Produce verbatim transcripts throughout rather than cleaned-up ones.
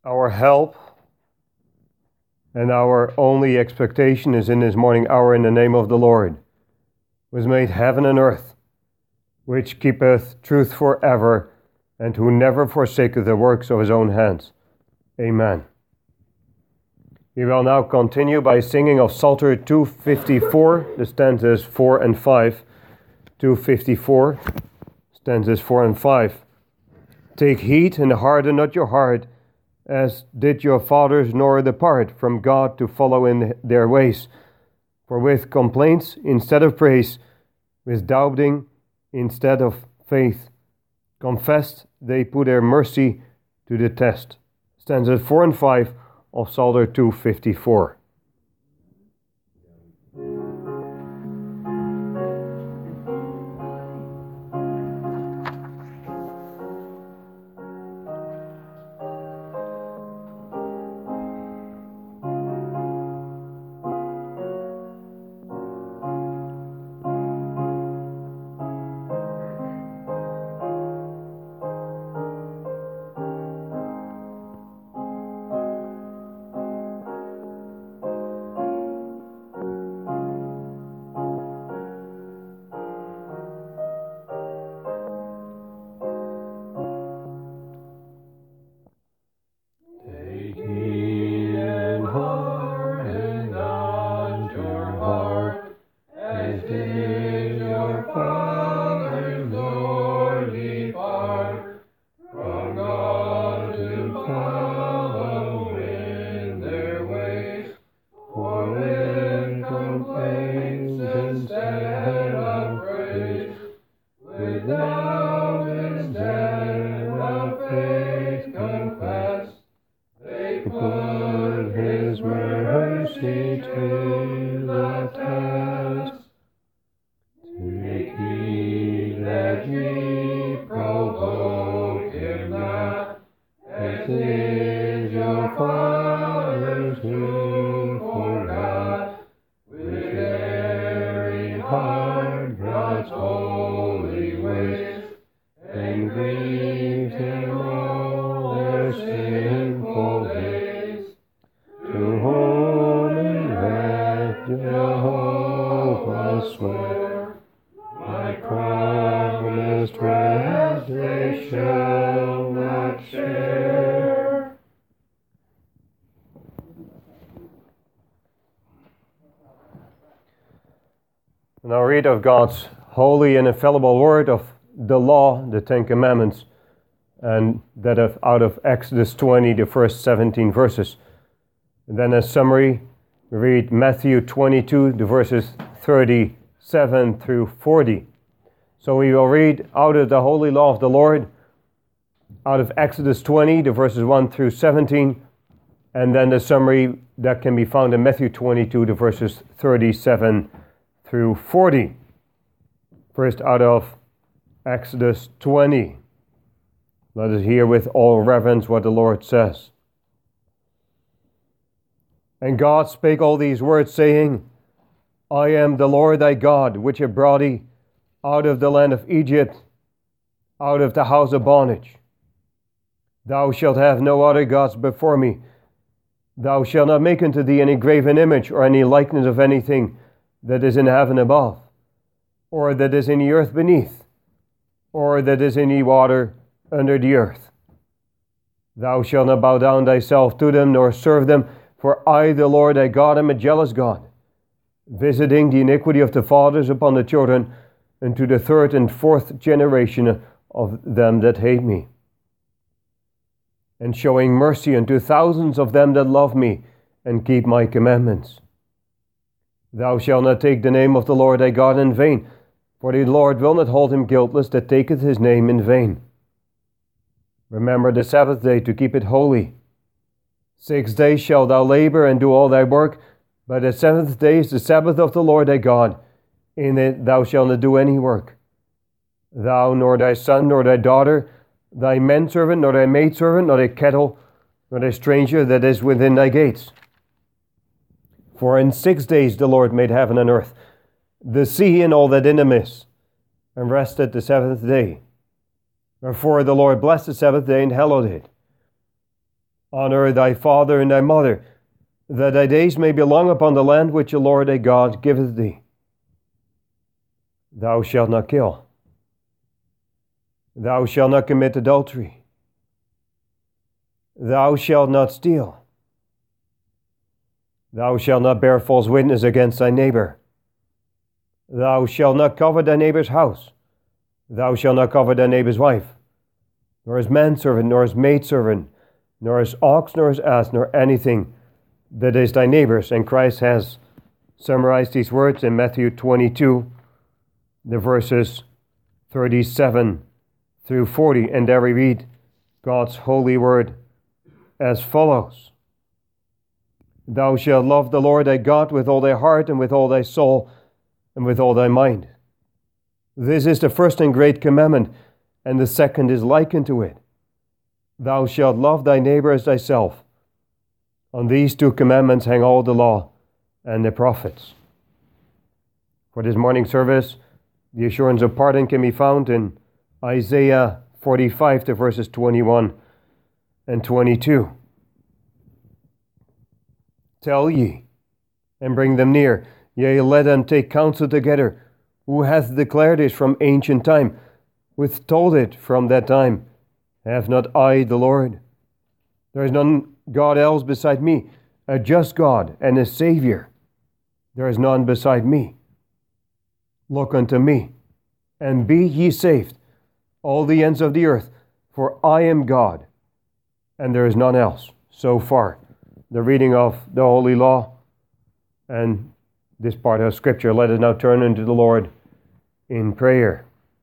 Our help and our only expectation is in this morning hour in the name of the Lord, who has made heaven and earth, which keepeth truth forever, and who never forsaketh the works of his own hands. Amen. We will now continue by singing of Psalter two fifty-four, the stanzas four and five. two fifty-four, stanzas four and five. Take heed and harden not your heart, as did your fathers, nor depart from God to follow in their ways. For with complaints instead of praise, with doubting instead of faith, confessed they put their mercy to the test. Stanzas four and five of Psalter two fifty-four. And I'll read of God's holy and infallible word of the law, the Ten Commandments, and that of out of Exodus twenty, the first seventeen verses. And then as summary, we read Matthew twenty-two, the verses thirty-seven through forty. So we will read out of the holy law of the Lord, out of Exodus twenty, the verses one through seventeen, and then the summary that can be found in Matthew twenty-two, the verses thirty-seven through forty. First out of Exodus twenty. Let us hear with all reverence what the Lord says. And God spake all these words, saying, I am the Lord thy God, which have brought thee out of the land of Egypt, out of the house of bondage. Thou shalt have no other gods before me. Thou shalt not make unto thee any graven image or any likeness of anything that is in heaven above, or that is in the earth beneath, or that is in the water under the earth. Thou shalt not bow down thyself to them, nor serve them, for I, the Lord thy God, am a jealous God, visiting the iniquity of the fathers upon the children, unto the third and fourth generation of them that hate me, and showing mercy unto thousands of them that love me, and keep my commandments. Thou shalt not take the name of the Lord thy God in vain, for the Lord will not hold him guiltless that taketh his name in vain. Remember the Sabbath day to keep it holy. Six days shalt thou labor and do all thy work, but the seventh day is the Sabbath of the Lord thy God. In it thou shalt not do any work. Thou, nor thy son, nor thy daughter, thy manservant, nor thy maidservant, nor thy cattle, nor thy stranger that is within thy gates. For in six days the Lord made heaven and earth, the sea and all that in them is, and rested the seventh day. Wherefore the Lord blessed the Sabbath day and hallowed it. Honor thy father and thy mother, that thy days may be long upon the land which the Lord thy God giveth thee. Thou shalt not kill. Thou shalt not commit adultery. Thou shalt not steal. Thou shalt not bear false witness against thy neighbor. Thou shalt not covet thy neighbor's house. Thou shalt not covet thy neighbor's wife, nor his manservant, nor his maidservant, nor his ox, nor his ass, nor anything that is thy neighbor's. And Christ has summarized these words in Matthew twenty-two, the verses thirty-seven through forty. And there we read God's holy word as follows. Thou shalt love the Lord thy God with all thy heart and with all thy soul and with all thy mind. This is the first and great commandment, and the second is like unto it. Thou shalt love thy neighbor as thyself. On these two commandments hang all the law and the prophets. For this morning service, the assurance of pardon can be found in Isaiah forty-five to verses twenty-one and twenty-two. Tell ye, and bring them near, yea, let them take counsel together. Who hath declared it from ancient time, withtold it from that time? Have not I the Lord? There is none God else beside me, a just God and a Savior. There is none beside me. Look unto me, and be ye saved, all the ends of the earth, for I am God, and there is none else. So far, the reading of the Holy Law and this part of Scripture. Let us now turn unto the Lord in prayer.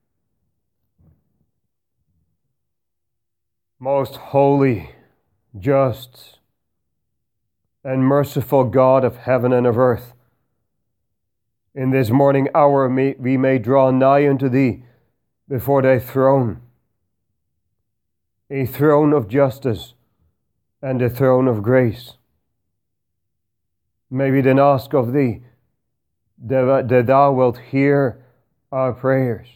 Most holy, just, and merciful God of heaven and of earth, in this morning hour may, we may draw nigh unto thee before thy throne, a throne of justice and a throne of grace. May we then ask of thee that, that thou wilt hear our prayers.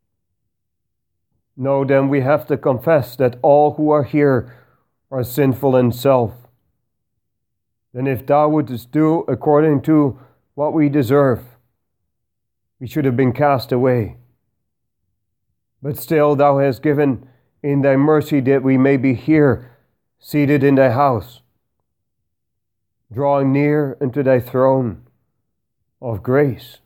No, then we have to confess that all who are here are sinful in self. Then if thou wouldst do according to what we deserve, we should have been cast away. But still thou hast given in thy mercy that we may be here, seated in thy house, drawing near unto thy throne of grace.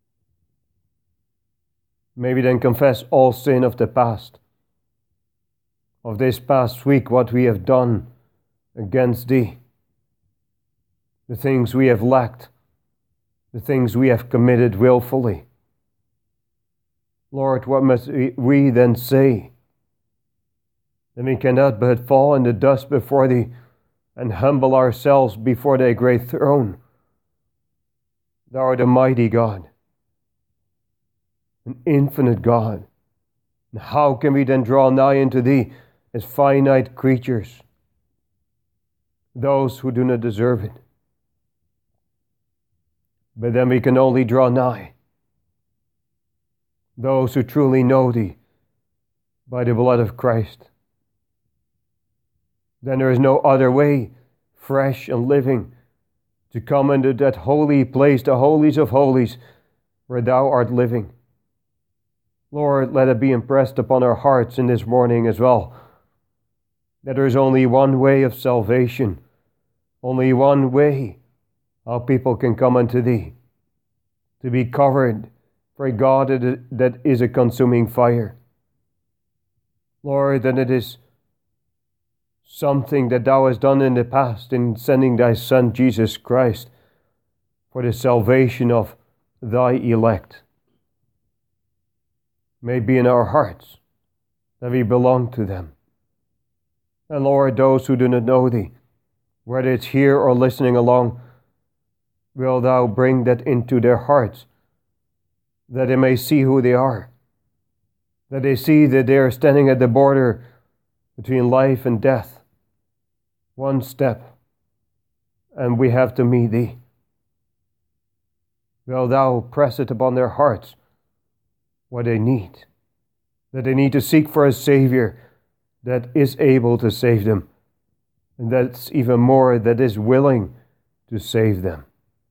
May we then confess all sin of the past, of this past week, what we have done against thee, the things we have lacked, the things we have committed willfully. Lord, what must we then say? Then we cannot but fall in the dust before thee and humble ourselves before thy great throne. Thou art a mighty God, an infinite God. And how can we then draw nigh unto thee as finite creatures, those who do not deserve it? But then we can only draw nigh those who truly know thee by the blood of Christ. Then there is no other way, fresh and living, to come into that holy place, the holies of holies, where thou art living. Lord, let it be impressed upon our hearts in this morning as well, that there is only one way of salvation, only one way how people can come unto thee, to be covered for a God that is a consuming fire. Lord, that it is something that thou hast done in the past in sending thy Son, Jesus Christ, for the salvation of thy elect. May be in our hearts that we belong to them. And Lord, those who do not know thee, whether it's here or listening along, will thou bring that into their hearts, that they may see who they are, that they see that they are standing at the border between life and death, one step, and we have to meet thee. Will thou press it upon their hearts what they need, that they need to seek for a Savior that is able to save them, and that's even more, that is willing to save them.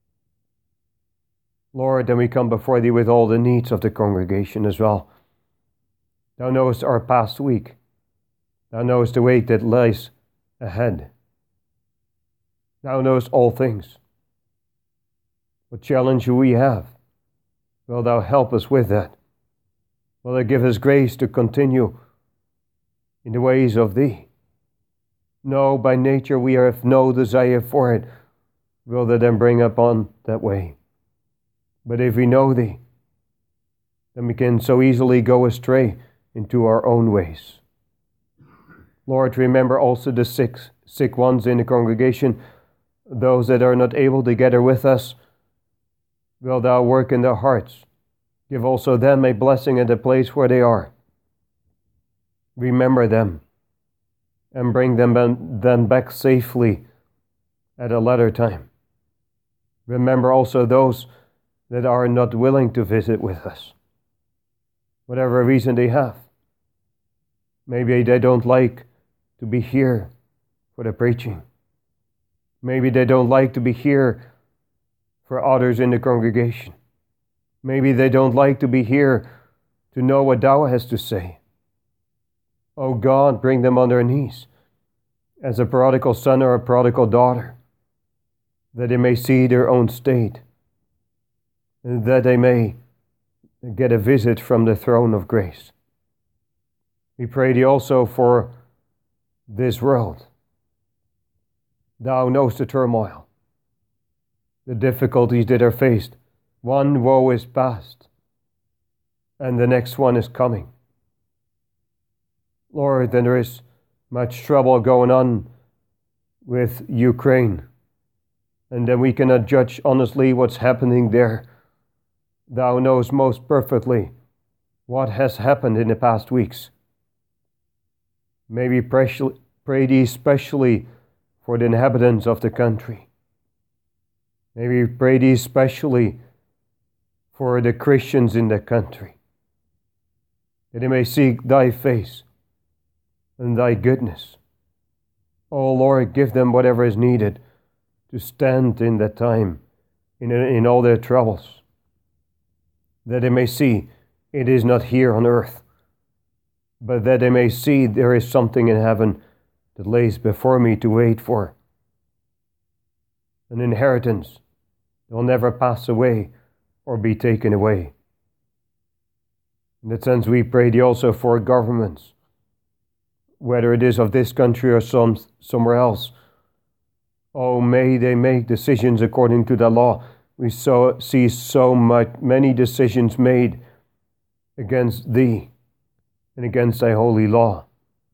Lord, then we come before Thee with all the needs of the congregation as well. Thou knowest our past week. Thou knowest the week that lies ahead. Thou knowest all things. What challenge we have, will Thou help us with that? Will Thou give us grace to continue in the ways of Thee? No, by nature we have no desire for it. Will Thou then bring upon that way? But if we know Thee, then we can so easily go astray into our own ways. Lord, remember also the sick, sick ones in the congregation, those that are not able to gather with us. Will Thou work in their hearts? Give also them a blessing at the place where they are. Remember them and bring them then back safely at a later time. Remember also those that are not willing to visit with us, whatever reason they have. Maybe they don't like to be here for the preaching. Maybe they don't like to be here for others in the congregation. Maybe they don't like to be here to know what Thou hast to say. Oh God, bring them on their knees as a prodigal son or a prodigal daughter, that they may see their own state, and that they may get a visit from the throne of grace. We pray Thee also for this world. Thou knowest the turmoil, the difficulties that are faced. One woe is past, and the next one is coming. Lord, then there is much trouble going on with Ukraine, and then we cannot judge honestly what's happening there. Thou knowest most perfectly what has happened in the past weeks. May we pray Thee especially for the inhabitants of the country. May we pray Thee especially for the Christians in the country, that they may seek Thy face and Thy goodness. Oh Lord, give them whatever is needed to stand in that time, in, in all their troubles, that they may see it is not here on earth, but that they may see there is something in heaven that lays before me to wait for. An inheritance that will never pass away or be taken away. In that sense, we pray Thee also for governments, whether it is of this country or some somewhere else. Oh, may they make decisions according to the law. We so see so much, many decisions made against Thee and against Thy holy law.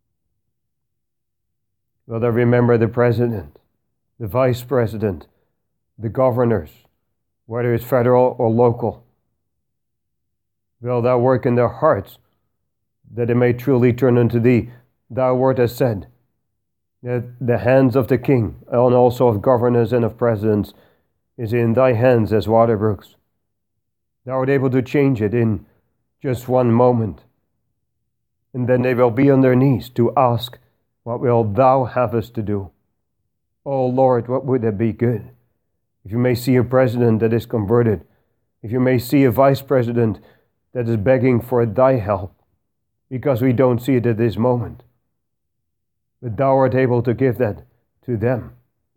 Will Thou remember the president, the vice president, the governors, whether it's federal or local. Will Thou work in their hearts, that they may truly turn unto Thee. Thy word has said that the hands of the king, and also of governors and of presidents, is in Thy hands as water brooks. Thou art able to change it in just one moment. And then they will be on their knees to ask, what will Thou have us to do? Oh Lord, what would that be good? If you may see a president that is converted, if you may see a vice president that is begging for Thy help, because we don't see it at this moment, but Thou art able to give that to them.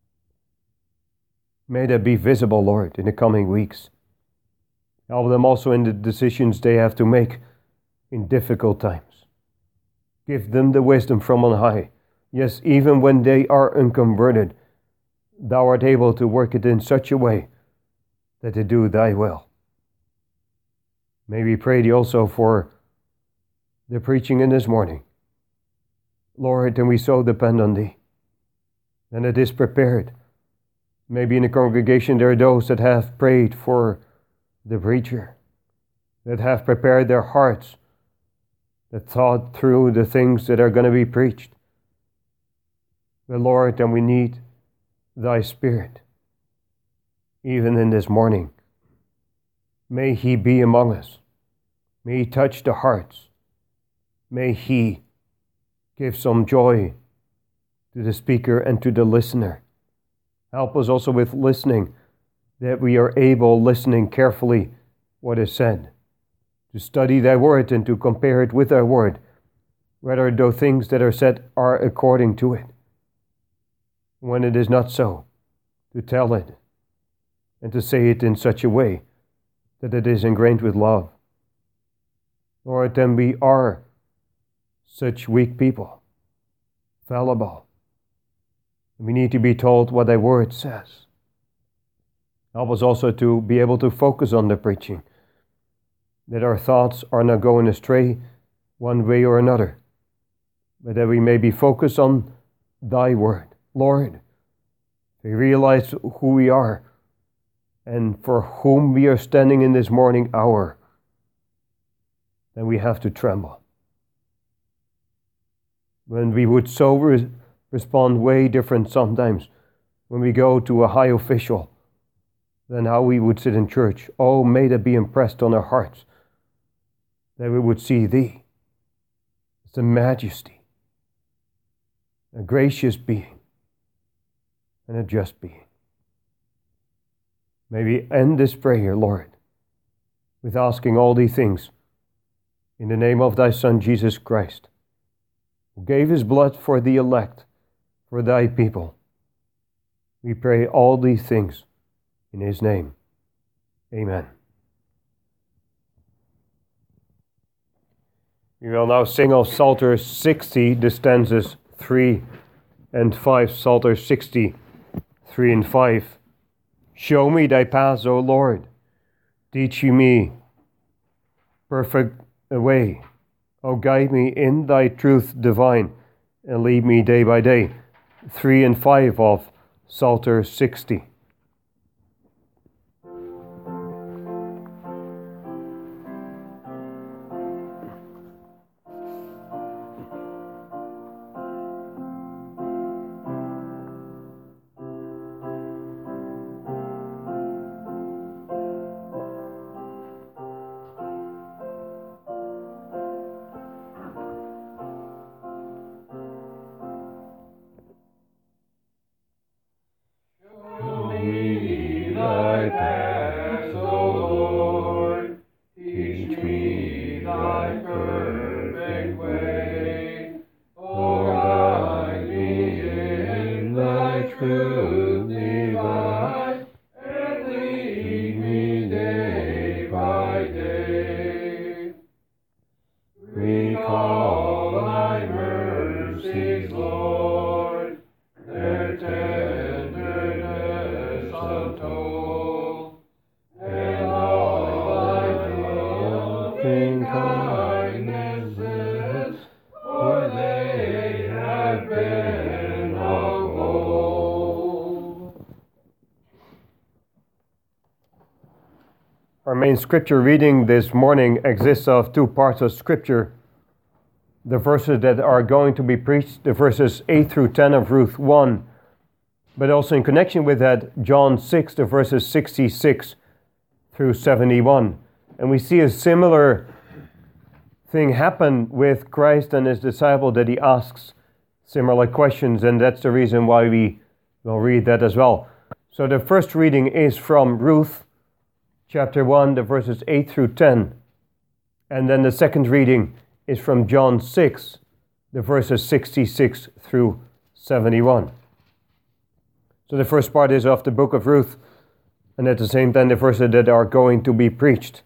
May that be visible, Lord, in the coming weeks. Help them also in the decisions they have to make in difficult times. Give them the wisdom from on high. Yes, even when they are unconverted, Thou art able to work it in such a way that they do Thy will. May we pray Thee also for the preaching in this morning. Lord, and we so depend on Thee, and it is prepared. Maybe in the congregation there are those that have prayed for the preacher, that have prepared their hearts, that thought through the things that are going to be preached. But Lord, and we need Thy Spirit, even in this morning. May He be among us. May He touch the hearts. May He give some joy to the speaker and to the listener. Help us also with listening, that we are able, listening carefully, what is said, to study thy word and to compare it with thy word, whether those things that are said are according to it. When it is not so, to tell it, and to say it in such a way that it is ingrained with love. Lord, then we are such weak people, fallible. We need to be told what thy word says. Help us also to be able to focus on the preaching, that our thoughts are not going astray one way or another, but that we may be focused on thy word. Lord, we realize who we are and for whom we are standing in this morning hour, then we have to tremble. When we would so re- respond way different sometimes when we go to a high official than how we would sit in church. Oh, may that be impressed on our hearts, that we would see thee as a majesty, a gracious being, and a just being. May we end this prayer, Lord, with asking all these things in the name of thy Son, Jesus Christ, who gave his blood for the elect, for thy people. We pray all these things in his name. Amen. We will now sing of Psalter sixty, the stanzas three and five. Psalter sixty, three and five. Show me thy paths, O Lord. Teach me perfect way. O guide me in thy truth divine, and lead me day by day. Three and five of Psalter sixty. Our main scripture reading this morning exists of two parts of scripture. The verses that are going to be preached, the verses eight through ten of Ruth one, but also in connection with that, John six, the verses sixty-six through seventy-one. And we see a similar thing happen with Christ and his disciple, that he asks similar questions, and that's the reason why we will read that as well. So the first reading is from Ruth chapter one, the verses eight through ten. And then the second reading is from John six, the verses sixty-six through seventy-one. So the first part is of the book of Ruth, and at the same time the verses that are going to be preached.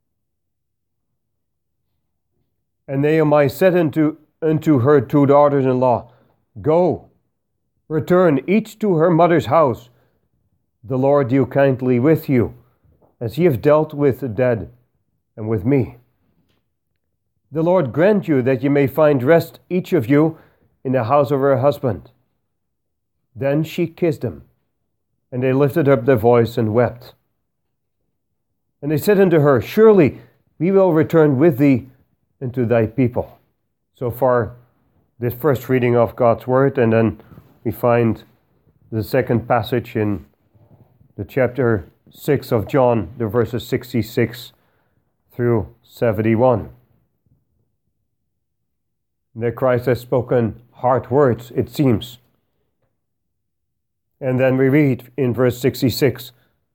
And Naomi said unto, unto her two daughters-in-law, Go, return each to her mother's house. The Lord deal kindly with you, as ye have dealt with the dead and with me. The Lord grant you that ye may find rest, each of you, in the house of her husband. Then she kissed him, and they lifted up their voice and wept. And they said unto her, Surely we will return with thee into thy people. So far, this first reading of God's word, and then we find the second passage in the chapter six of John, the verses sixty-six through seventy-one. That Christ has spoken hard words, it seems, And then we read in verse sixty-six,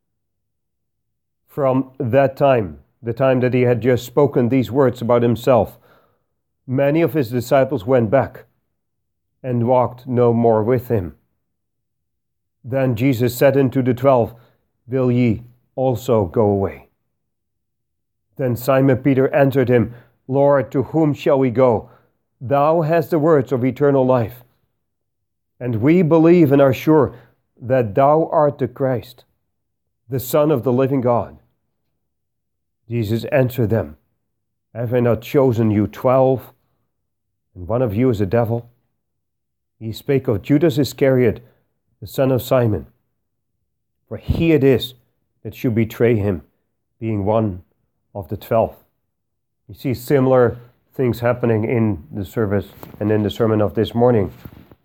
from that time, the time that he had just spoken these words about himself, many of his disciples went back and walked no more with him. Then Jesus said unto the twelve, will ye also go away? Then Simon Peter answered him, Lord, to whom shall we go? Thou hast the words of eternal life. And we believe and are sure that thou art the Christ, the Son of the living God. Jesus answered them, have I not chosen you twelve, and one of you is a devil? He spake of Judas Iscariot, the son of Simon. For he it is that should betray him, being one of the twelve. You see similar things happening in the service and in the sermon of this morning.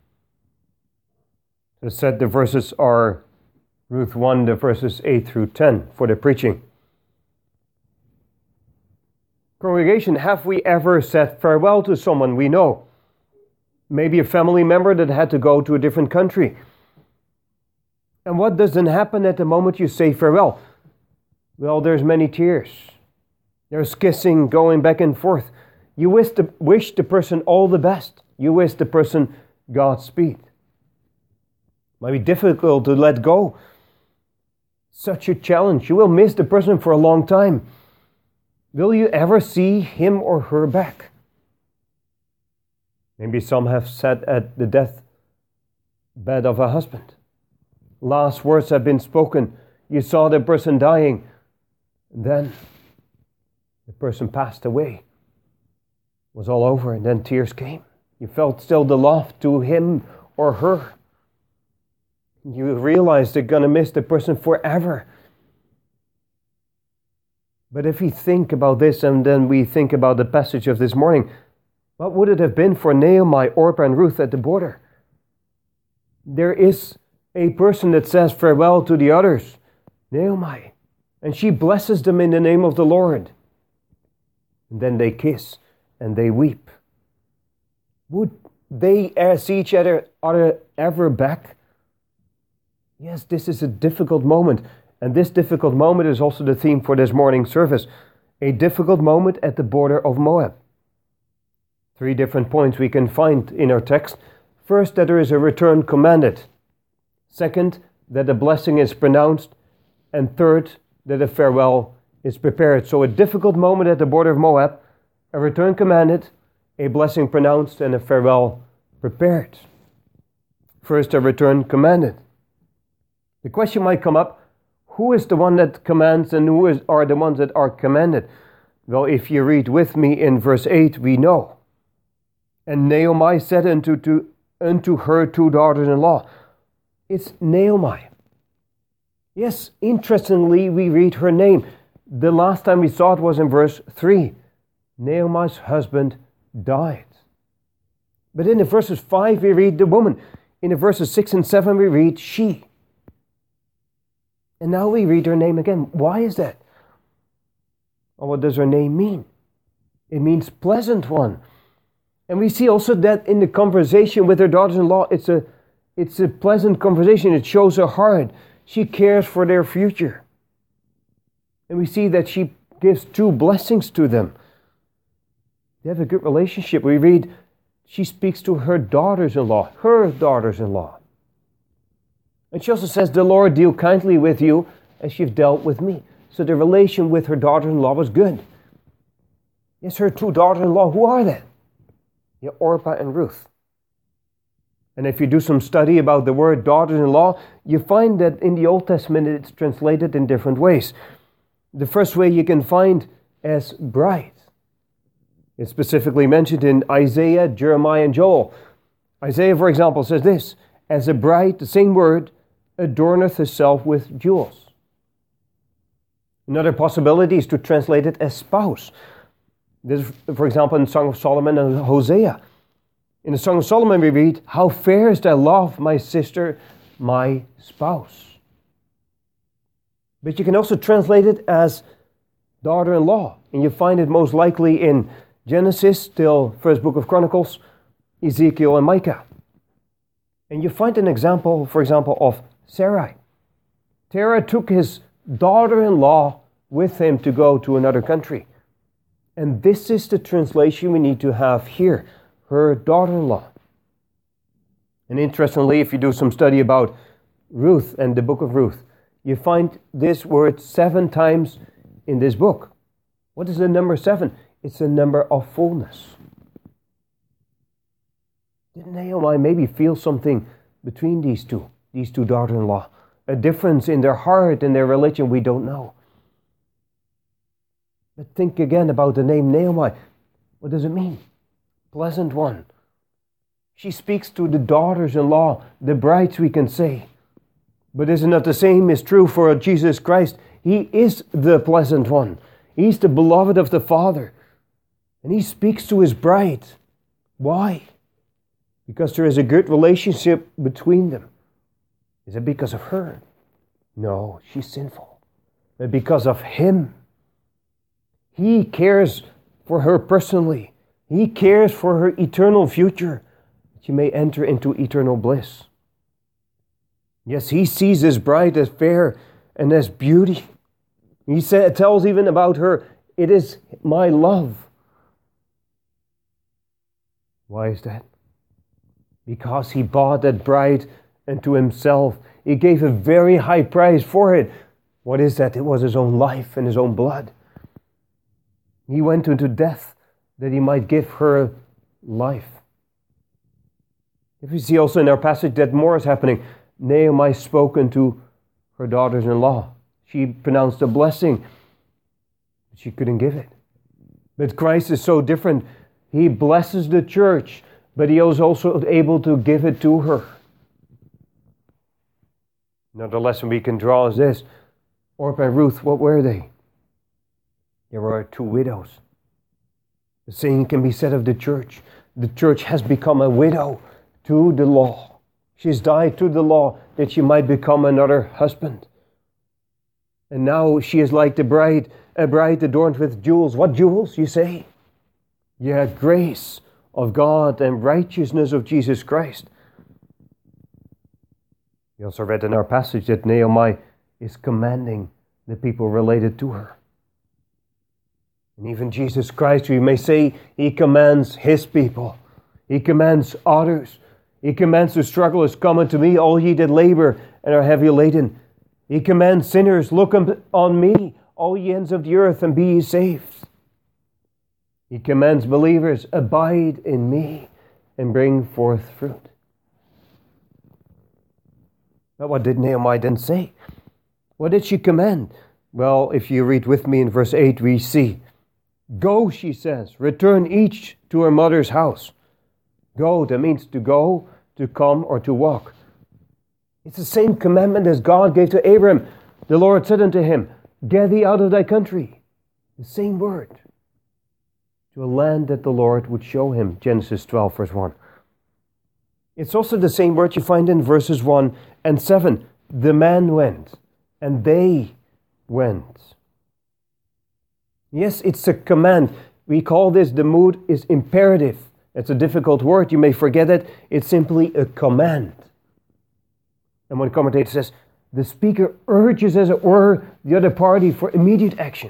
As said, the verses are Ruth one, the verses eight through ten for the preaching. Congregation, have we ever said farewell to someone we know? Maybe a family member that had to go to a different country. And what doesn't happen at the moment you say farewell? Well, there's many tears. There's kissing going back and forth. You wish the, wish the person all the best. You wish the person Godspeed. Might be difficult to let go. Such a challenge. You will miss the person for a long time. Will you ever see him or her back? Maybe some have sat at the deathbed of a husband. Last words have been spoken. You saw the person dying. And then the person passed away. It was all over, and then tears came. You felt still the love to him or her. You realize they're going to miss the person forever. But if we think about this and then we think about the passage of this morning, what would it have been for Naomi, Orpah, and Ruth at the border? There is a person that says farewell to the others, Naomi, and she blesses them in the name of the Lord. And then they kiss and they weep. Would they see each other, other ever back? Yes, this is a difficult moment. And this difficult moment is also the theme for this morning's service. A difficult moment at the border of Moab. Three different points we can find in our text. First, that there is a return commanded. Second, that a blessing is pronounced. And third, that a farewell is prepared. So a difficult moment at the border of Moab, a return commanded, a blessing pronounced, and a farewell prepared. First, a return commanded. The question might come up, who is the one that commands and who is, are the ones that are commanded? Well, if you read with me in verse eight, we know. And Naomi said unto, to, unto her two daughters-in-law. It's Naomi. Yes, interestingly, we read her name. The last time we saw it was in verse three. Naomi's husband died. But in the verses five, we read the woman. In the verses six and seven, we read she. And now we read her name again. Why is that? Well, what does her name mean? It means pleasant one. And we see also that in the conversation with her daughters-in-law, it's a, it's a pleasant conversation. It shows her heart. She cares for their future. And we see that she gives two blessings to them. They have a good relationship. We read, she speaks to her daughters-in-law, her daughters-in-law. And she also says, the Lord deal kindly with you as you've dealt with me. So the relation with her daughter-in-law was good. Yes, her two daughters-in-law, who are they? Yeah, Orpah and Ruth. And if you do some study about the word daughters-in-law, you find that in the Old Testament it's translated in different ways. The first way you can find as bride. It's specifically mentioned in Isaiah, Jeremiah, and Joel. Isaiah, for example, says this, as a bride, the same word, adorneth herself with jewels. Another possibility is to translate it as spouse. This, for example, in the Song of Solomon and Hosea. In the Song of Solomon we read, how fair is thy love, my sister, my spouse. But you can also translate it as daughter-in-law. And you find it most likely in Genesis till first book of Chronicles, Ezekiel and Micah. And you find an example, for example, of Sarai. Terah took his daughter-in-law with him to go to another country. And this is the translation we need to have here, her daughter-in-law. And interestingly, if you do some study about Ruth and the book of Ruth, you find this word seven times in this book. What is the number seven? It's a number of fullness. Did Naomi maybe feel something between these two, these two daughters-in-law? A difference in their heart and their religion, we don't know. But think again about the name Naomi. What does it mean? Pleasant one. She speaks to the daughters-in-law, the brides, we can say. But isn't that the same is true for Jesus Christ? He is the pleasant one. He's the beloved of the Father. And he speaks to his bride. Why? Because there is a good relationship between them. Is it because of her? No, she's sinful. But because of him. He cares for her personally. He cares for her eternal future. She may enter into eternal bliss. Yes, he sees his bride as fair and as beauty. He sa- tells even about her, it is my love. Why is that? Because he bought that bride unto himself. He gave a very high price for it. What is that? It was his own life and his own blood. He went into death that he might give her life. If we see also in our passage that more is happening, Naomi spoke unto her daughters-in-law. She pronounced a blessing, but she couldn't give it. But Christ is so different. He blesses the church, but he was also able to give it to her. Another lesson we can draw is this. Orpah and Ruth, what were they? There were two widows. The same can be said of the church. The church has become a widow to the law. She's died to the law that she might become another husband. And now she is like the bride, a bride adorned with jewels. What jewels, you say? Yeah, grace of God and righteousness of Jesus Christ. We also read in our passage that Naomi is commanding the people related to her. And even Jesus Christ, we may say, he commands his people. He commands others. He commands the struggle is come unto me, all ye that labor and are heavy laden. He commands sinners, look on me, all ye ends of the earth, and be ye saved. He commands believers, abide in me and bring forth fruit. But what did Naomi then say? What did she command? Well, if you read with me in verse eight, we see, go, she says, return each to her mother's house. Go, that means to go, to come, or to walk. It's the same commandment as God gave to Abraham. The Lord said unto him, get thee out of thy country. The same word. To a land that the Lord would show him. Genesis twelve, verse one. It's also the same word you find in verses one and seven. The man went, and they went. Yes, it's a command. We call this, the mood is imperative. It's a difficult word. You may forget it. It's simply a command. And one commentator says, the speaker urges, as it were, the other party for immediate action.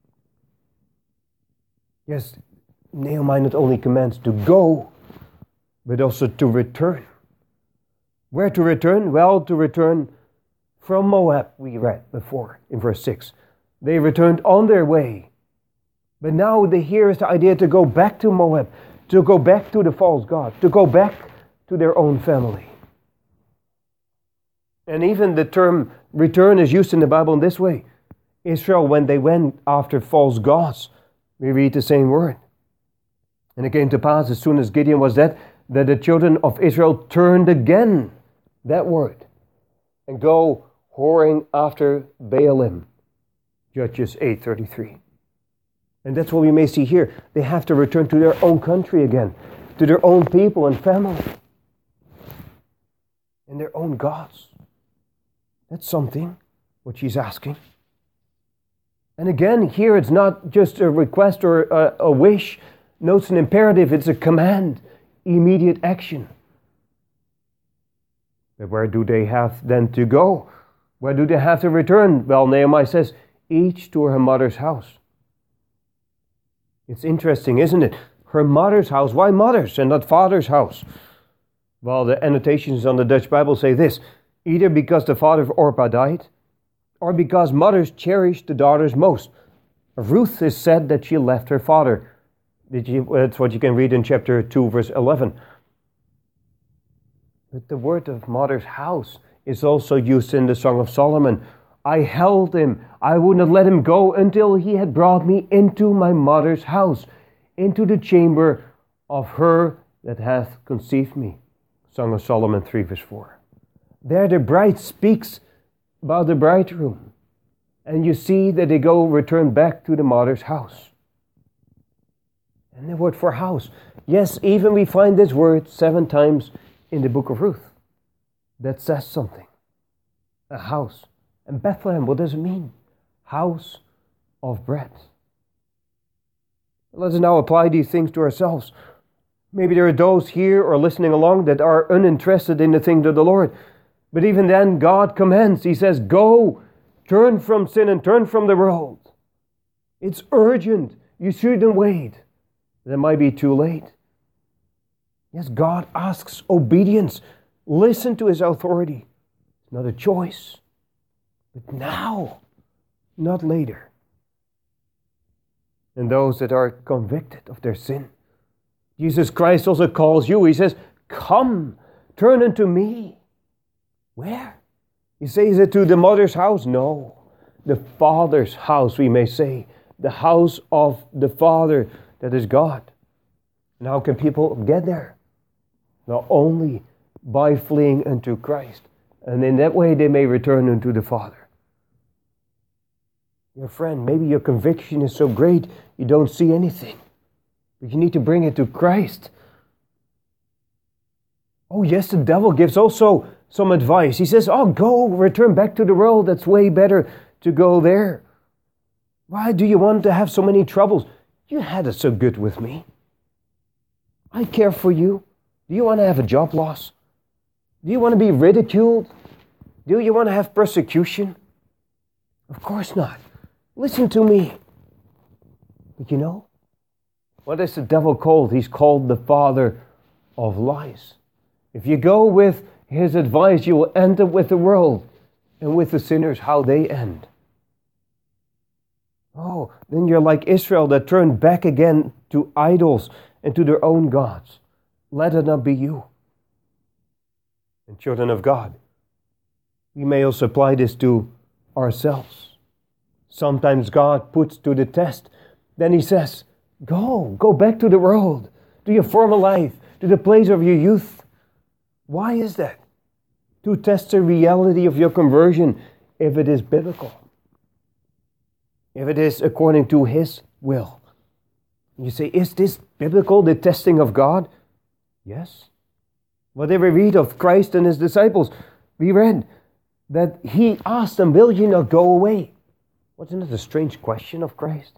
Yes, Naomi not only commands to go, but also to return. Where to return? Well, to return from Moab, we read before in verse six. They returned on their way. But now the here is the idea to go back to Moab, to go back to the false god, to go back to their own family. And even the term return is used in the Bible in this way. Israel, when they went after false gods, we read the same word. And it came to pass, as soon as Gideon was dead, that the children of Israel turned again, that word, and go whoring after Baalim. Judges eight thirty-three. And that's what we may see here. They have to return to their own country again, to their own people and family, and their own gods. That's something, what she's asking. And again, here it's not just a request or a, a wish. No, it's an imperative. It's a command. Immediate action. But where do they have then to go? Where do they have to return? Well, Nehemiah says, each to her mother's house. It's interesting, isn't it? Her mother's house. Why mother's and not father's house? Well, the annotations on the Dutch Bible say this: either because the father of Orpah died, or because mothers cherish the daughters most. Ruth is said that she left her father. Did you, that's what you can read in chapter two, verse eleven. But the word of mother's house is also used in the Song of Solomon. I held him, I would not let him go until he had brought me into my mother's house, into the chamber of her that hath conceived me. Song of Solomon three, verse four. There the bride speaks about the bridegroom. And you see that they go return back to the mother's house. And the word for house. Yes, even we find this word seven times in the book of Ruth. That says something. A house. And Bethlehem, what does it mean? House of bread. Let us now apply these things to ourselves. Maybe there are those here or listening along that are uninterested in the things of the Lord. But even then, God commands. He says, go, turn from sin and turn from the world. It's urgent. You shouldn't wait. That might be too late. Yes, God asks obedience. Listen to His authority. It's not a choice. But now, not later. And those that are convicted of their sin, Jesus Christ also calls you. He says, come, turn unto me. Where? You say, is it to the mother's house? No. The Father's house, we may say. The house of the Father, that is God. And how can people get there? Not only by fleeing unto Christ. And in that way they may return unto the Father. Your friend, maybe your conviction is so great you don't see anything. But you need to bring it to Christ. Oh yes, the devil gives also some advice. He says, oh, go, return back to the world. That's way better to go there. Why do you want to have so many troubles? You had it so good with me. I care for you. Do you want to have a job loss? Do you want to be ridiculed? Do you want to have persecution? Of course not. Listen to me. But you know, what is the devil called? He's called the father of lies. If you go with his advice, you will end up with the world and with the sinners, how they end. Oh, then you're like Israel that turned back again to idols and to their own gods. Let it not be you. And children of God, we may also apply this to ourselves. Sometimes God puts to the test. Then He says, go, go back to the world, to your former life, to the place of your youth. Why is that? To test the reality of your conversion, if it is biblical. If it is according to His will. You say, is this biblical, the testing of God? Yes. Whatever we read of Christ and His disciples, we read that He asked them, will you not go away? Wasn't it a strange question of Christ?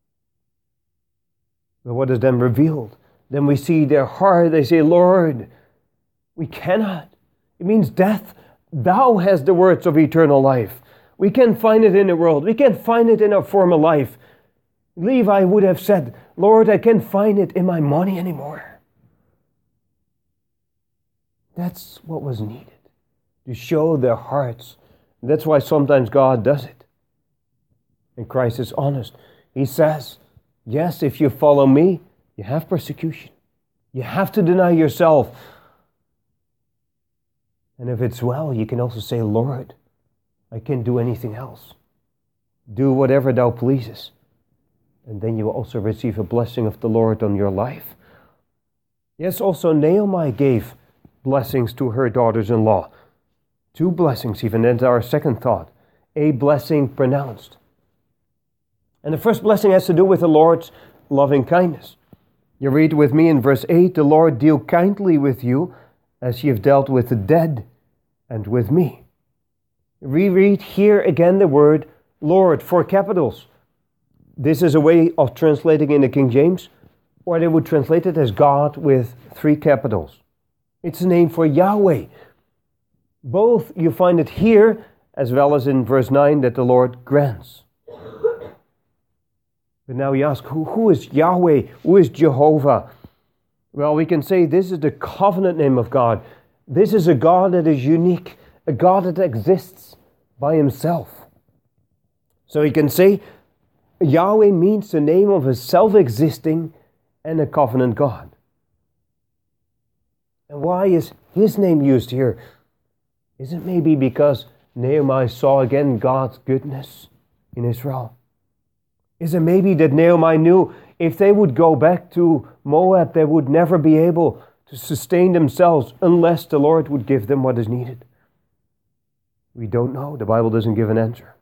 But what is then revealed? Then we see their heart. They say, Lord, we cannot. It means death. Thou hast the words of eternal life. We can't find it in the world. We can't find it in our former life. Levi would have said, Lord, I can't find it in my money anymore. That's what was needed, to show their hearts. That's why sometimes God does it. And Christ is honest. He says, yes, if you follow me, you have persecution. You have to deny yourself. And if it's well, you can also say, Lord, I can't do anything else. Do whatever thou pleases. And then you will also receive a blessing of the Lord on your life. Yes, also Naomi gave blessings to her daughters-in-law. Two blessings even. That's our second thought. A blessing pronounced. And the first blessing has to do with the Lord's loving kindness. You read with me in verse eight, the Lord deal kindly with you as ye have dealt with the dead and with me. We read here again the word Lord, four capitals. This is a way of translating in the King James, or they would translate it as God with three capitals. It's a name for Yahweh. Both you find it here as well as in verse nine that the Lord grants. But now you ask, who, who is Yahweh? Who is Jehovah? Well, we can say this is the covenant name of God. This is a God that is unique, a God that exists by himself. So we can say Yahweh means the name of a self-existing and a covenant God. And why is his name used here? Is it maybe because Nehemiah saw again God's goodness in Israel? Is it maybe that Nehemiah knew if they would go back to Moab, they would never be able to sustain themselves unless the Lord would give them what is needed? We don't know. The Bible doesn't give an answer.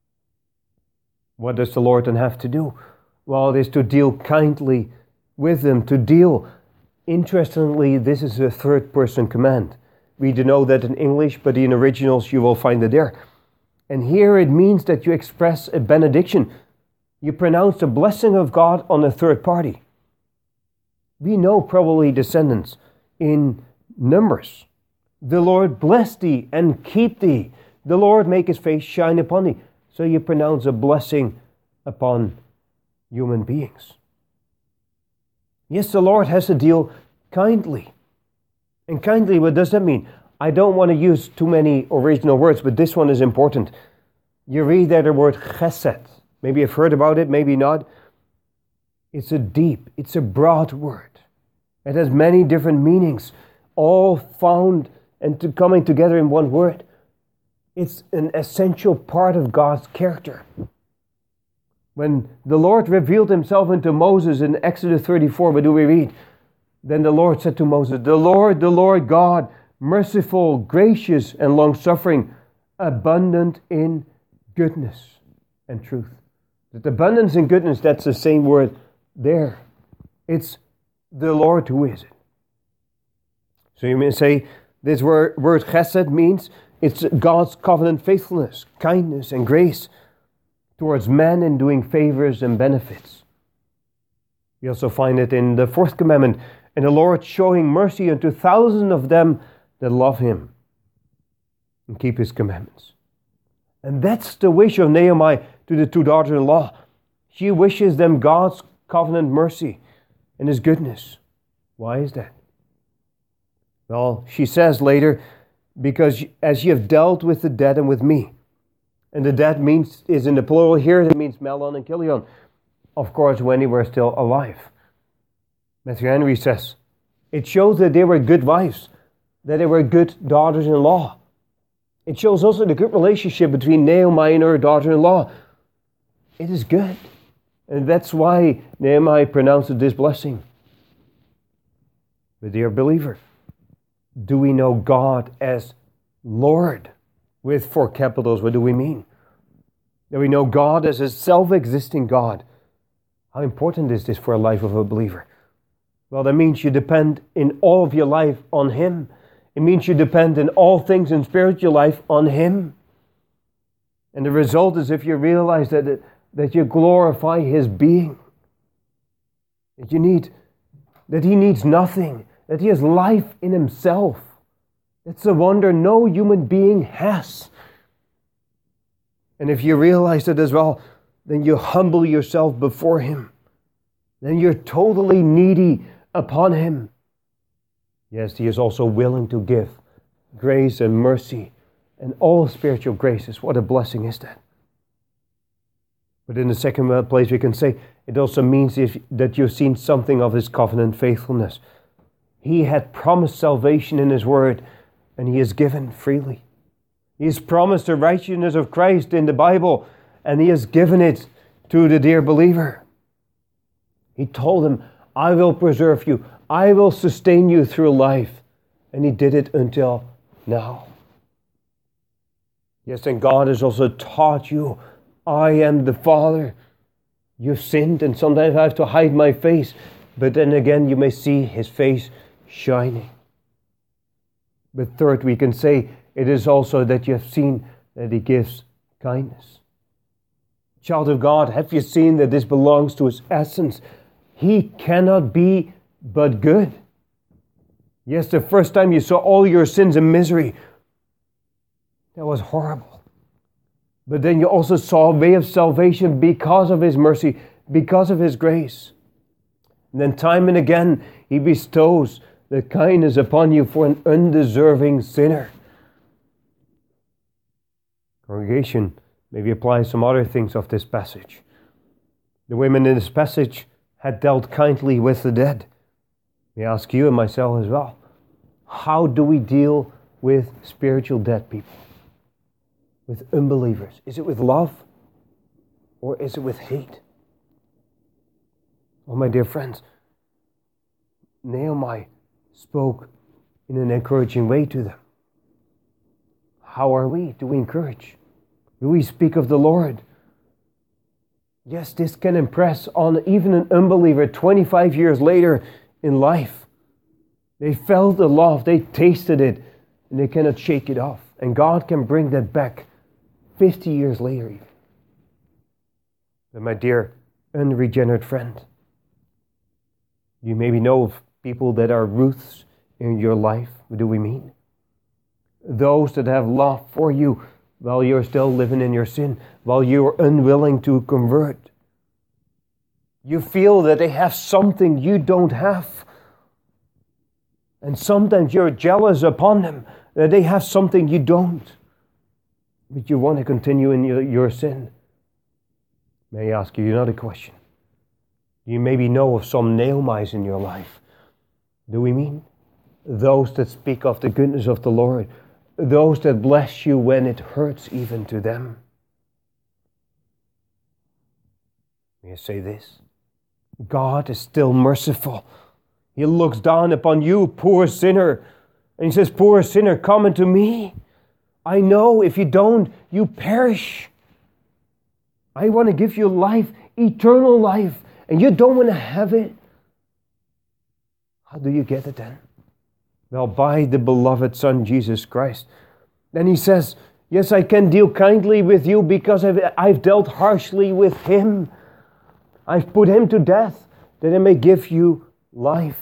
What does the Lord then have to do? Well, it is to deal kindly with them, to deal. Interestingly, this is a third person command. We do know that in English, but in originals you will find it there. And here it means that you express a benediction. You pronounce the blessing of God on a third party. We know probably descendants in Numbers. The Lord bless thee and keep thee. The Lord make his face shine upon thee. So you pronounce a blessing upon human beings. Yes, the Lord has to deal kindly. And kindly, what does that mean? I don't want to use too many original words, but this one is important. You read there the word chesed. Maybe you've heard about it, maybe not. It's a deep, it's a broad word. It has many different meanings, all found and to coming together in one word. It's an essential part of God's character. When the Lord revealed himself unto Moses in Exodus thirty-four, what do we read? Then the Lord said to Moses, the Lord, the Lord God, merciful, gracious, and long-suffering, abundant in goodness and truth. That abundance and goodness, that's the same word there. It's the Lord who is it. So you may say, this word, word chesed means it's God's covenant faithfulness, kindness, and grace towards man in doing favors and benefits. We also find it in the fourth commandment, and the Lord showing mercy unto thousands of them that love him and keep his commandments. And that's the wish of Nehemiah to the two daughters-in-law. She wishes them God's covenant mercy and his goodness. Why is that? Well, she says later, because as you have dealt with the dead and with me. And the dead means is in the plural here, it means Mahlon and Chilion. Of course, when they were still alive. Matthew Henry says, it shows that they were good wives, that they were good daughters-in-law. It shows also the good relationship between Nehemiah and her daughter-in-law. It is good. And that's why Nehemiah pronounced this blessing. But dear believer, do we know God as Lord? With four capitals, what do we mean? Do we know God as a self-existing God? How important is this for a life of a believer? Well, that means you depend in all of your life on him. It means you depend in all things in spiritual life on him. And the result is if you realize that, it, that you glorify his being. That you need, that he needs nothing. That he has life in himself. It's a wonder no human being has. And if you realize that as well, then you humble yourself before him. Then you're totally needy upon him. Yes, he is also willing to give grace and mercy and all spiritual graces. What a blessing is that. But in the second place, we can say it also means if, that you've seen something of his covenant faithfulness. He had promised salvation in his word, and he has given freely. He has promised the righteousness of Christ in the Bible, and he has given it to the dear believer. He told him, I will preserve you. I will sustain you through life. And he did it until now. Yes, and God has also taught you, I am the Father. You've sinned, and sometimes I have to hide my face. But then again, you may see his face shining. But third, we can say it is also that you have seen that he gives kindness. Child of God, have you seen that this belongs to his essence? He cannot be but good. Yes, the first time you saw all your sins and misery, That was horrible. But then you also saw a way of salvation because of His mercy, because of His grace. And then time and again, He bestows the kindness upon you for an undeserving sinner. Congregation, maybe apply some other things of this passage. The women in this passage had dealt kindly with the dead. May I ask you and myself as well, how do we deal with spiritual dead people? With unbelievers? Is it with love? Or is it with hate? Oh, my dear friends, Naomi spoke in an encouraging way to them. How are we? Do we encourage? Do we speak of the Lord? Yes, this can impress on even an unbeliever twenty-five years later in life. They felt the love, they tasted it, and they cannot shake it off. And God can bring that back fifty years later even. But my dear unregenerate friend, you maybe know of people that are Ruths in your life. What do we mean? Those that have love for you while you're still living in your sin, while you're unwilling to convert. You feel that they have something you don't have. And sometimes you're jealous upon them that they have something you don't. But you want to continue in your, your sin. May I ask you another question? You maybe know of some Naomi's in your life. Do we mean? Those that speak of the goodness of the Lord. Those that bless you when it hurts even to them. May I say this? God is still merciful. He looks down upon you, poor sinner. And He says, poor sinner, come unto me. I know if you don't, you perish. I want to give you life, eternal life. And you don't want to have it. How do you get it then? Well, by the beloved Son, Jesus Christ. Then He says, yes, I can deal kindly with you because I've, I've dealt harshly with Him. I've put Him to death that I may give you life.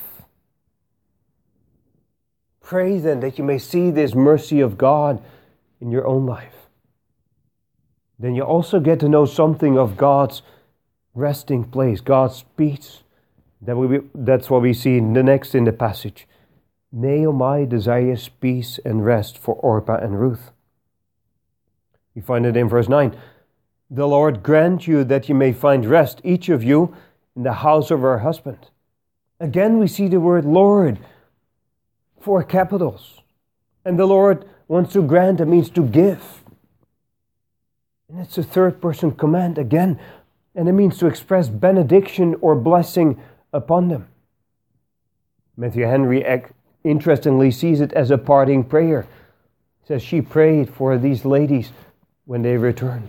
Pray then that you may see this mercy of God in your own life. Then you also get to know something of God's resting place, God's peace. That will be, that's what we see in the next in the passage. Naomi desires peace and rest for Orpah and Ruth. You find it in verse nine. The Lord grant you that you may find rest, each of you, in the house of her husband. Again we see the word Lord, four capitals. And the Lord wants to grant, it means to give. And it's a third person command again. And it means to express benediction or blessing upon them. Matthew Henry interestingly sees it as a parting prayer. He says she prayed for these ladies when they returned.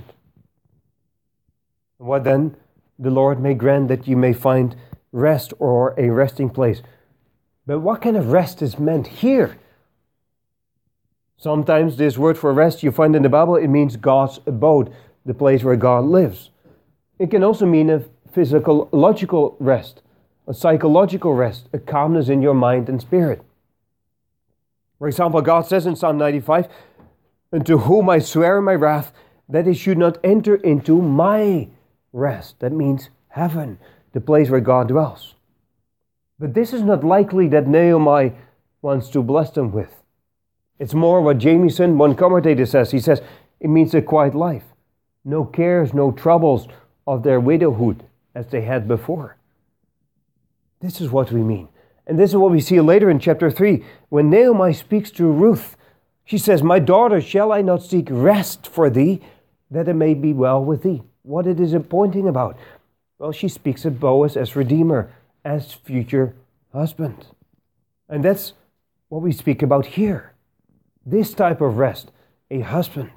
What then? The Lord may grant that you may find rest or a resting place. But what kind of rest is meant here? Sometimes this word for rest you find in the Bible, it means God's abode, the place where God lives. It can also mean a physiological rest, a psychological rest, a calmness in your mind and spirit. For example, God says in Psalm ninety-five, unto whom I swear in my wrath, that they should not enter into my rest. That means heaven, the place where God dwells. But this is not likely that Naomi wants to bless them with. It's more what Jamieson, one commentator, says. He says, it means a quiet life. No cares, no troubles of their widowhood as they had before. This is what we mean. And this is what we see later in chapter three. When Naomi speaks to Ruth, she says, my daughter, shall I not seek rest for thee, that it may be well with thee? What it is it pointing about? Well, she speaks of Boaz as redeemer, as future husband. And that's what we speak about here. This type of rest, a husband.